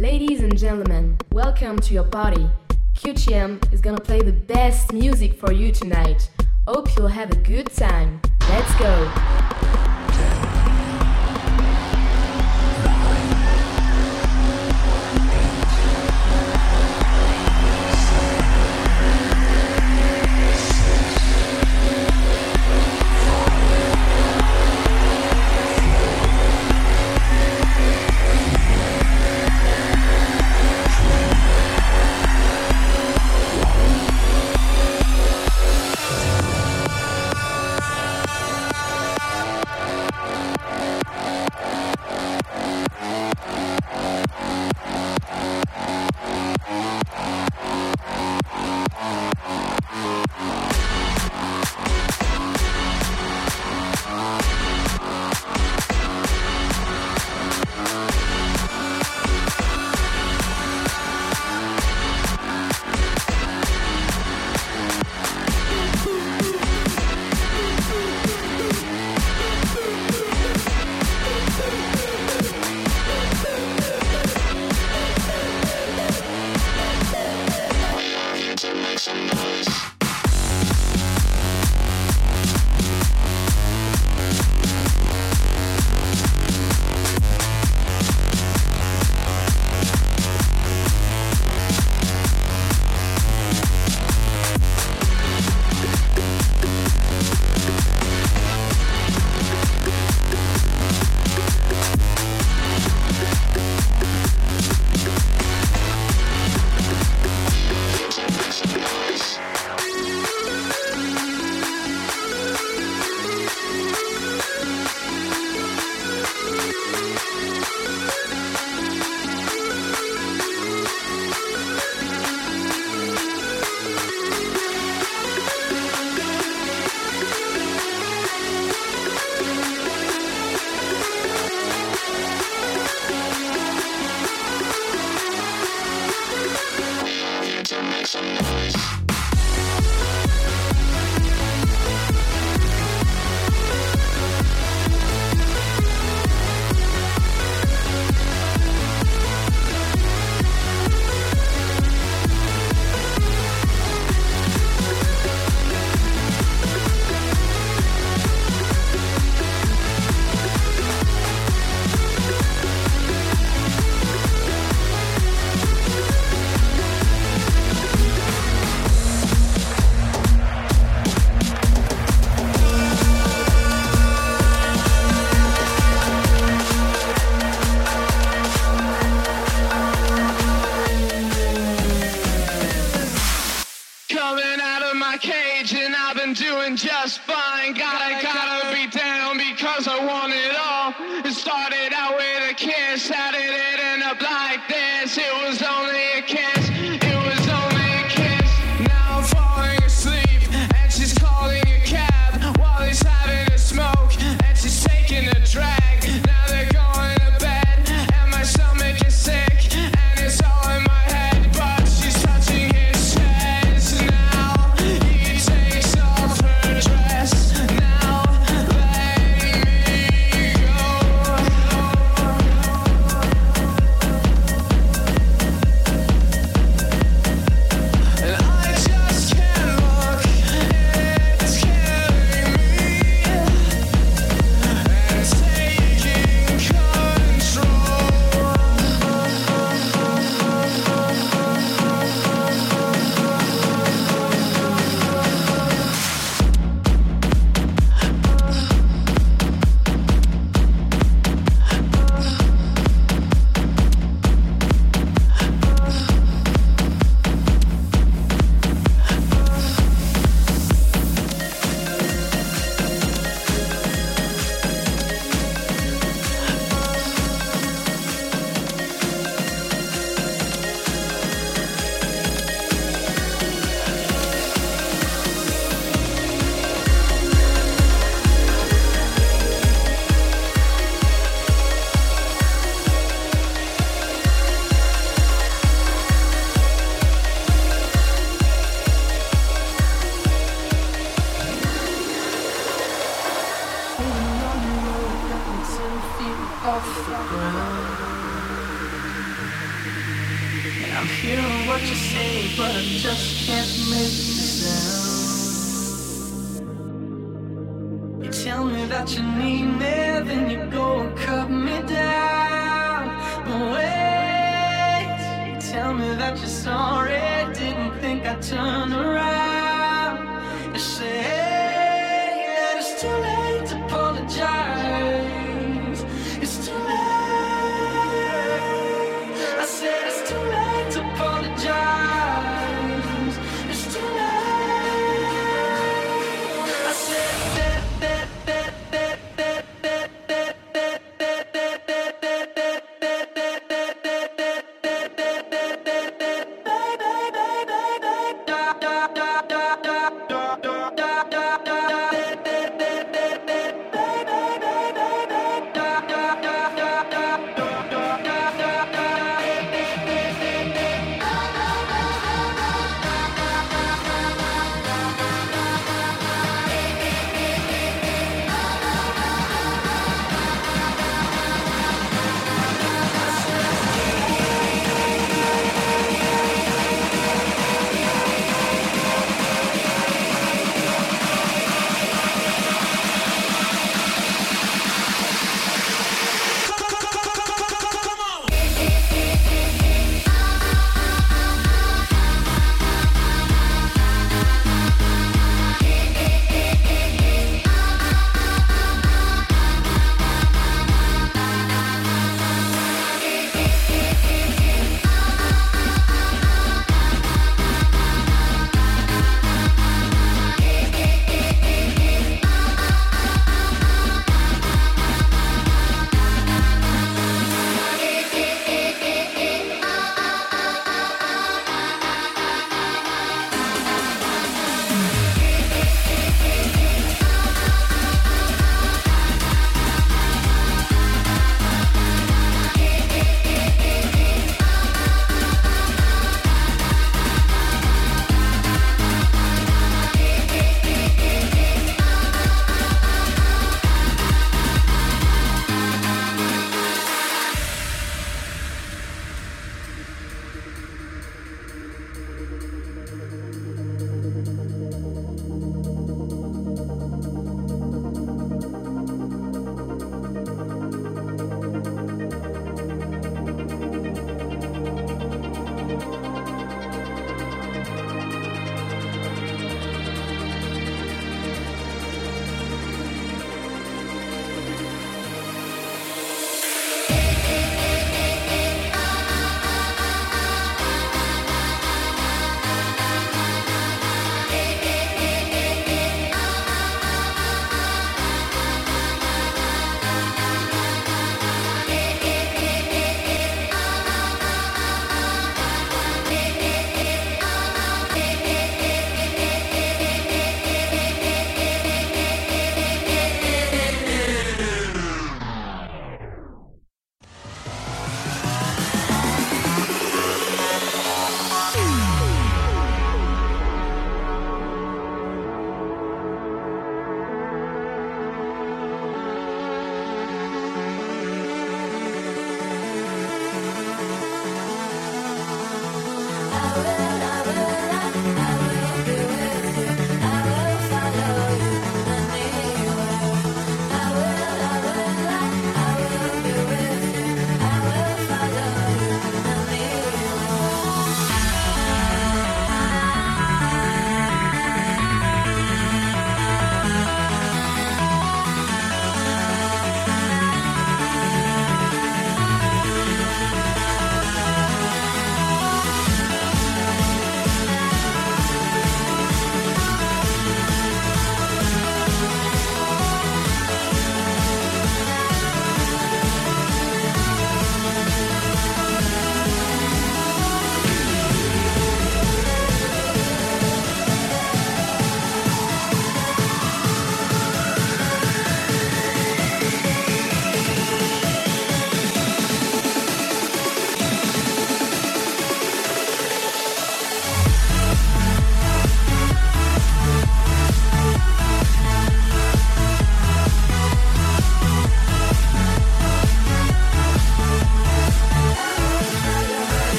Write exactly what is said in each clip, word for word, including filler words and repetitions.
Ladies and gentlemen, welcome to your party. Q T M is gonna play the best music for you tonight. Hope you'll have a good time. Let's go! Just fine, gotta, gotta be down because I want it all. It started out with a kiss, how did it end up like this? It was only a kiss, it was only a kiss. Now I'm falling asleep, and she's calling a cab while he's having a smoke, and she's taking a drag. Now they're going to bed, and my stomach is sick, and it's all in my head, but she's touching his chest. Now he takes off her dress, now letting me go. off the ground. I'm hearing what you say, but I just can't make the sound. You tell me that you need me, then you go and cut me down. But wait, you tell me that you're sorry, didn't think I'd turn around. You say that it's too late to apologize. It's too late. I said it's too late to apologize. It's too late. I said that, that, that, that, that, that, that, that, that, that, that, that, that, that, that,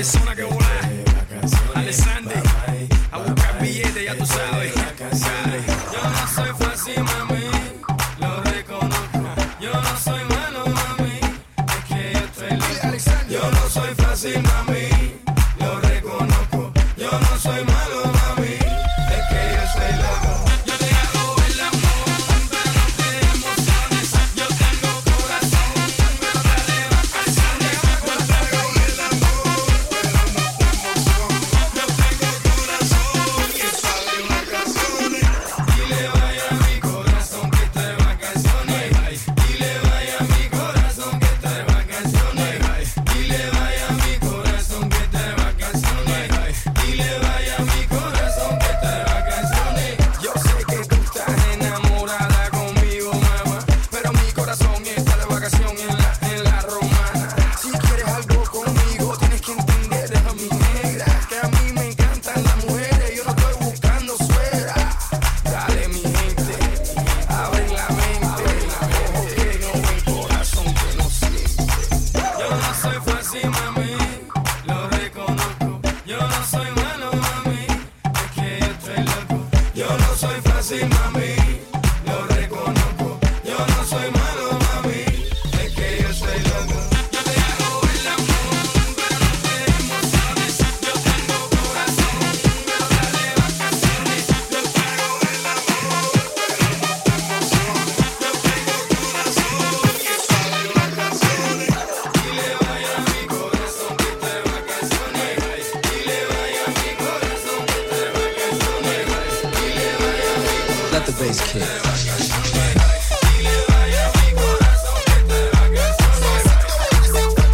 persona que volá. Alessandri, a buscar billetes, ya tú sabes. Yo no soy fácil, mami, lo reconozco. Yo no soy malo, mami, es que yo estoy loco. Yo no soy fácil, mami, lo reconozco. Yo no soy malo, mami, es que yo estoy loco. Yo te hago el amor, pero no te emociones. Yo tengo corazón, pero dale vacaciones. Yo te hago el amor, pero no te emociones. Yo tengo corazón que está de vacaciones. Dile vaya a mi corazón que está de vacaciones. Dile vaya a mi corazón que está de vacaciones. Dile vaya a mi corazón que está de vacaciones. Dile vaya a mi corazón que está de vacaciones. Yo sé que tú estás enamorada conmigo, mamá, pero mi corazón está de vacación en la, en la romana. Si quieres algo conmigo, tienes que entender, a mi negra, que a mí me encantan las mujeres. Yo no estoy buscando suegra. Dale, mi gente, abre la mente. Ojo que no ven, corazón que no siente. Yo no soy fácil, mami, lo reconozco. Yo no soy malo, mami, es que yo estoy loco. Yo no soy fácil, mami, lo reconozco. Yo no soy malo, mami, es que yo estoy loco. Yo te hago el amor, pero no te emociones. Yo tengo corazón, pero dale vacaciones. Yo te hago el amor, pero no te emociones. Yo tengo corazón que está de vacaciones. Dile vaya a mi corazón que está de vacaciones. Dile vaya a mi corazón que está de vacaciones. Dile vaya a mi corazón. Let the bass kick. Dile vaya a mi corazón que está de vacaciones.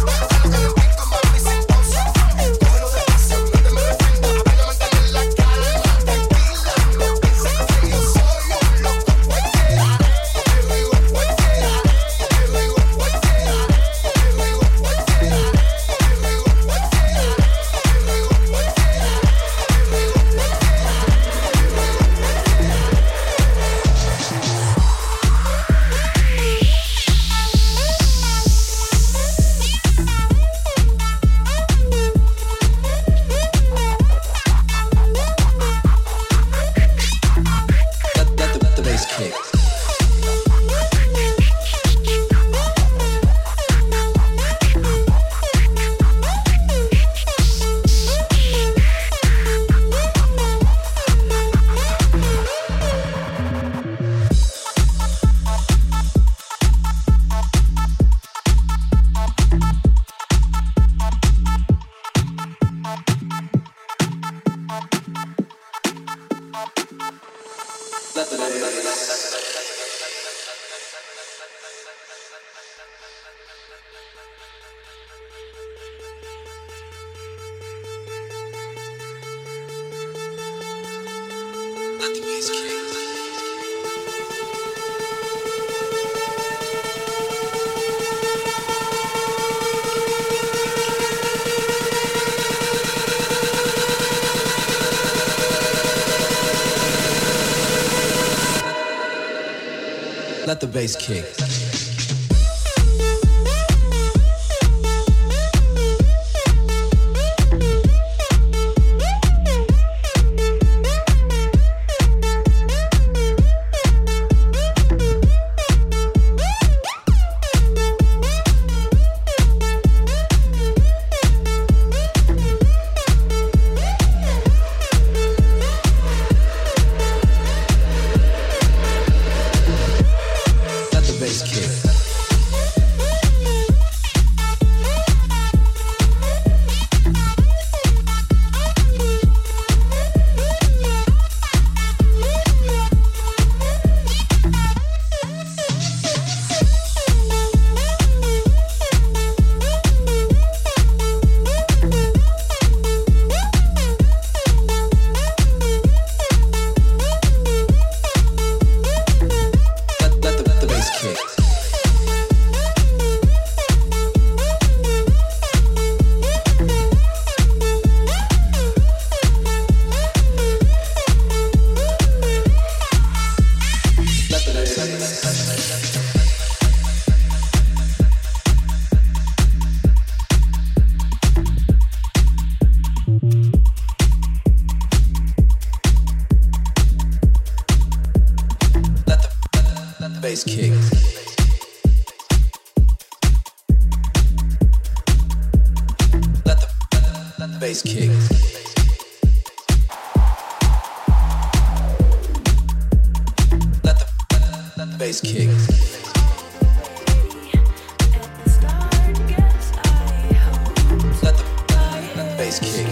Let, let, the, let the bass kick. Let the Let the bass kick. Let the bass kick. Let the bass kick. bass kick. Let the, let the bass kick. Let the, let the bass kick.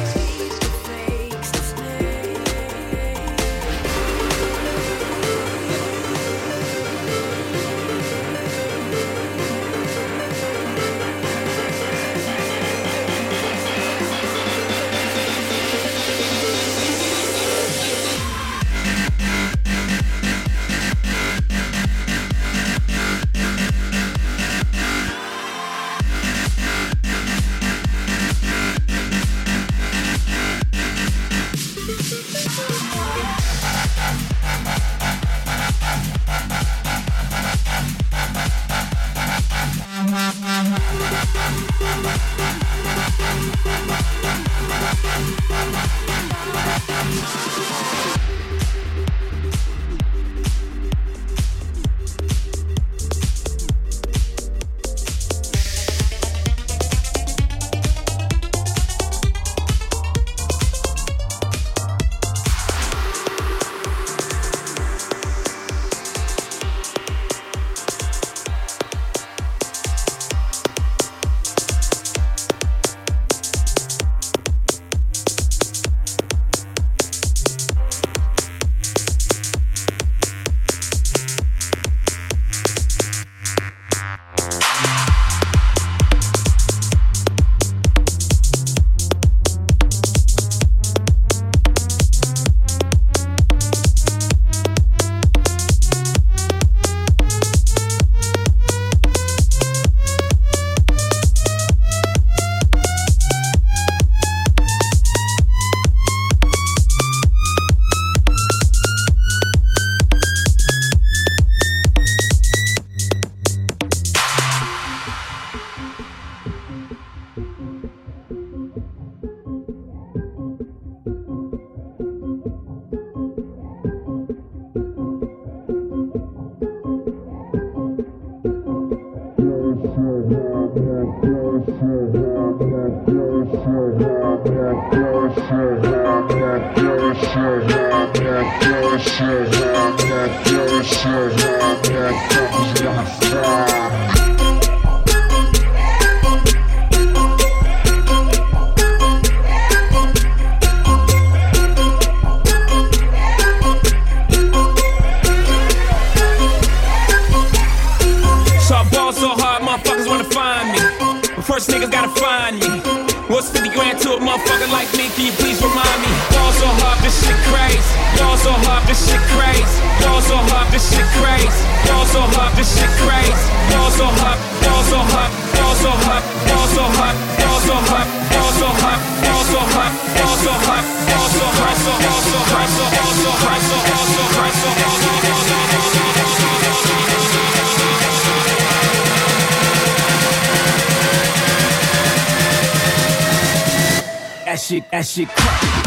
That shit, that shit crack.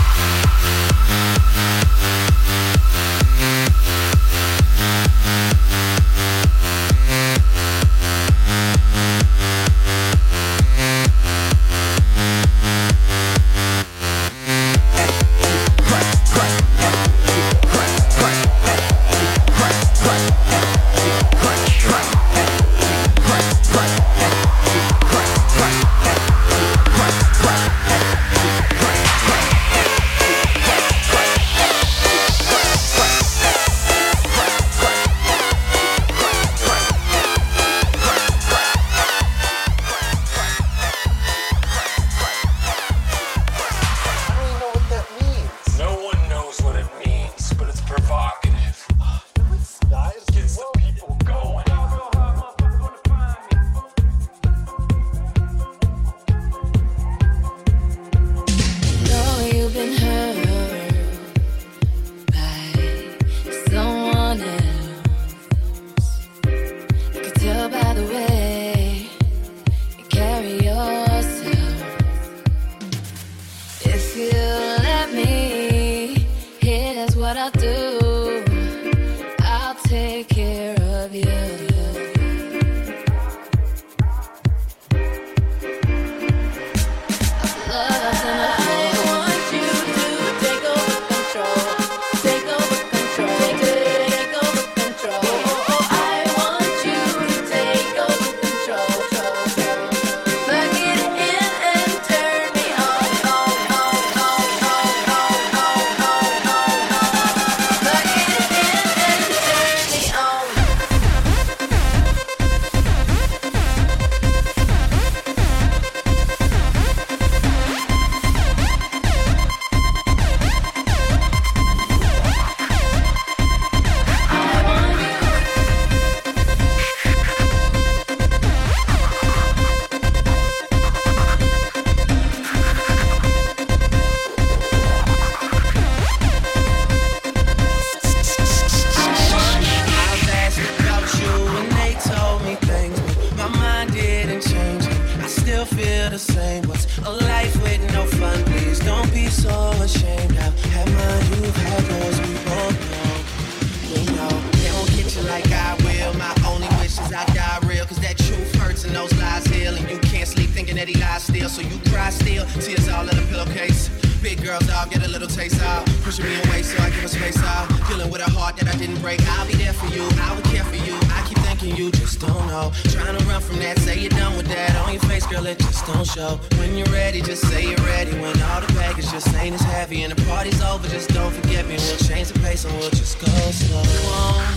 so you cry still. Tears all in a pillowcase. Big girl dog, get a little taste out. Pushing me away so I give her space out. Dealing with a heart that I didn't break. I'll be there for you, I would care for you. I keep thinking you just don't know. Trying to run from that, say you're done with that. On your face, girl, it just don't show. When you're ready, just say you're ready. When all the baggage just ain't as heavy and the party's over, just don't forget me. We'll change the pace and we'll just go slow. Won't